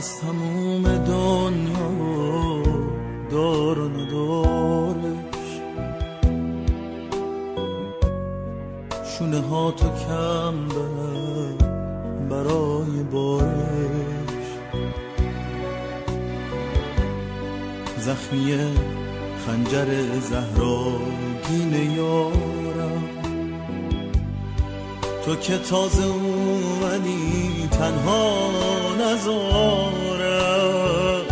از تموم دنیا دار و ندارش، شونه ها تو کم بر برای بارش، زخمی خنجر زهراگین یارم، تو که تازه اومدی تنها نذارم،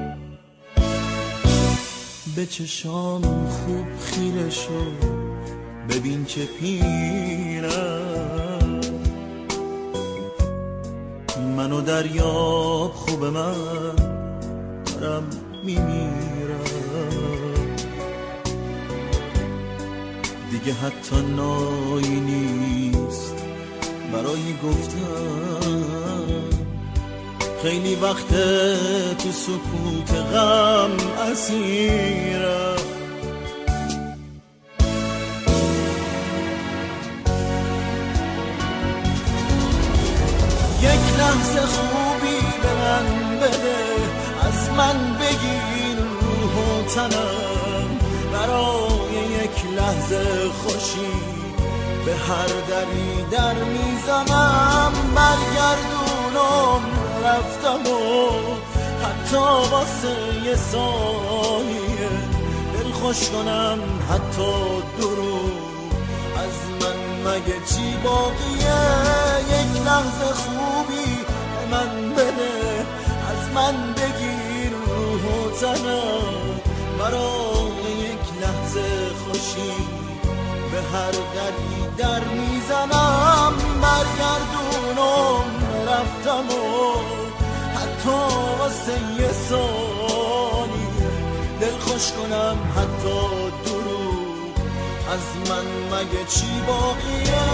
به چشام خوب خیره شو ببین چه پیرم، منو دریاب خوب من دارم میمیرم، دیگه حتی نایی نیست برای گفتن، خیلی وقت تو سکوت غم اسیرم، یک لحظه خوبی به من بده، از من بگیر روح و تنم، برای یک لحظه خوشی به هر دری در میزنم، برگردونم رفتم و حتی واسه یه ثانیه دل خوش کنم، حتی درو از من مگه چی باقیه، یک لحظه خوبی به من بده، از من بگیر روح و تنم، برای یک لحظه خوشی به هر دری در میزنم، برگردونم رفتم و حتی واسه یه ثانیه دل خوش کنم، حتی درو از من مگه چی باقیه.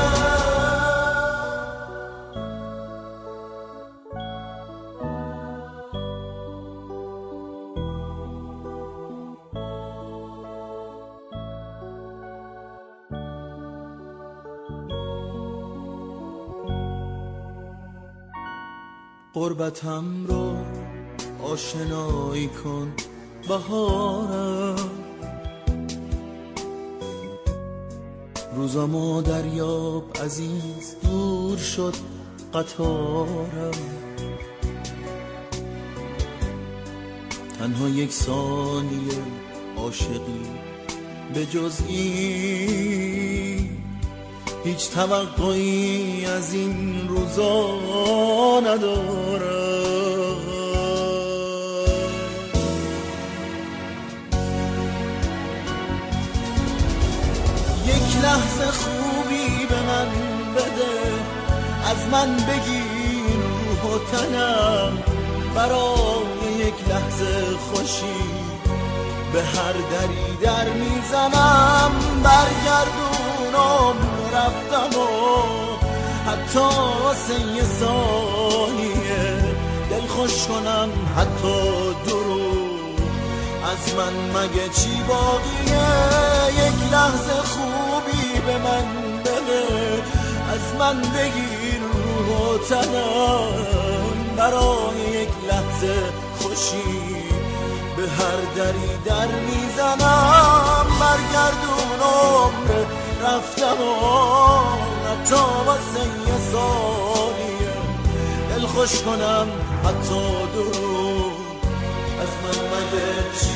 غربتم رو آشنایی کن بهارم، روزامو دریاب عزیز دور شد قطارم، تنها یک ثانیه عاشقی به جز این هیچ توقعی از این روزا ندارم، یک لحظه خوبی به من بده، از من بگیر روح و تنم، برای یک لحظه خوشی به هر دری در میزنم، برگردونم رفتم و حتی واسه یه ثانیه دل خوش کنم، حتی درو از من مگه چی باقیه، یک لحظه خوبی به من بده، از من بگیر روح و تنم، برای یک لحظه خوشی به هر دری در میزنم، برگردونم رفتم و حتی واسه یه ثانیه دل خوش کنم، حتی درو از من مگه چی